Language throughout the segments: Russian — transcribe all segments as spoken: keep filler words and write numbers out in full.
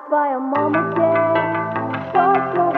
в твоем омуте точно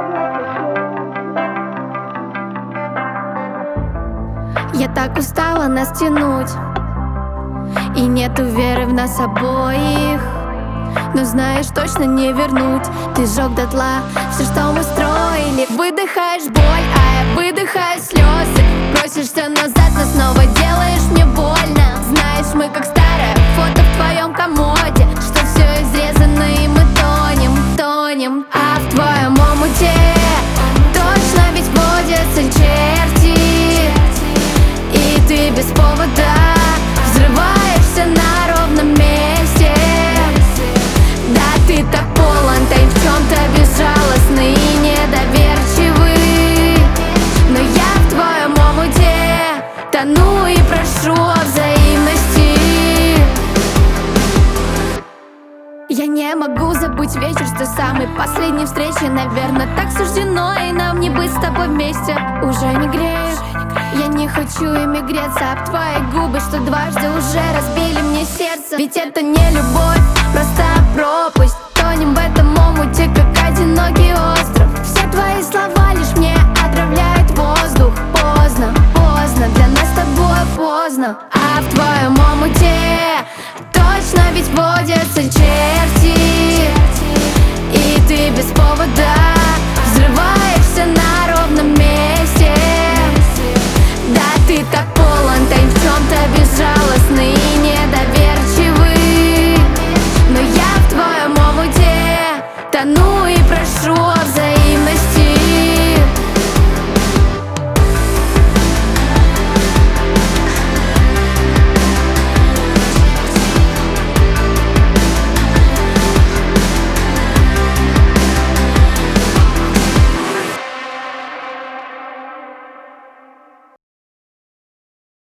выходит. Я так устала нас тянуть, и нету веры в нас обоих. Но знаешь, точно не вернуть. Ты сжег дотла все, что мы строили. Выдыхаешь боль, а я выдыхаю слезы. Просишься назад, но снова делаешь мне больно. Знаешь, мы как старое фото в твоем комоде, что все изрезано и мы тонем, тонем. А в твоем омуте точно ведь водятся черти, и ты без повода взрываешься на ровном месте. Да, ты так полон, ты в чем-то безжалостный и недоверчивый. Но я в твоем омуте тону и прошу о взаимности. Я не могу забыть вечер с той самой последней встречи. Наверное, так суждено и нам не быть с тобой вместе. Уже не греешь, я не хочу ими греться об твои губы, что дважды уже разбили мне сердце. Ведь это не любовь, просто пропасть. Тонем в этом омуте, как одинокий остров. Все твои слова лишь мне отравляют воздух. Поздно, поздно, для нас с тобой поздно. А в твоем омуте точно ведь водятся черти,